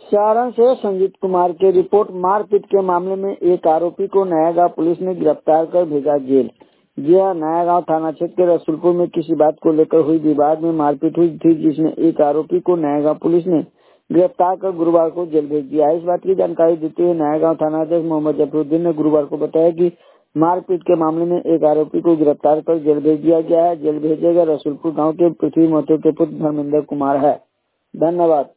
सारण से संजीत कुमार की रिपोर्ट। मारपीट के मामले में एक आरोपी को नयागांव पुलिस ने गिरफ्तार कर भेजा जेल। जी हां, नयागांव थाना क्षेत्र के रसूलपुर में किसी बात को लेकर हुई विवाद में मारपीट हुई थी, जिसमें एक आरोपी को नयागांव पुलिस ने गिरफ्तार कर गुरुवार को जेल भेज दिया। इस बात की जानकारी देते हुए नयागांव थानाध्यक्ष मोहम्मद जफरुद्दीन ने गुरुवार को बताया कि मारपीट के मामले में एक आरोपी को गिरफ्तार कर जेल भेज दिया गया है। जेल भेजे गए रसूलपुर गाँव के पृथ्वी महतो के पुत्र धर्मेंद्र कुमार है। धन्यवाद।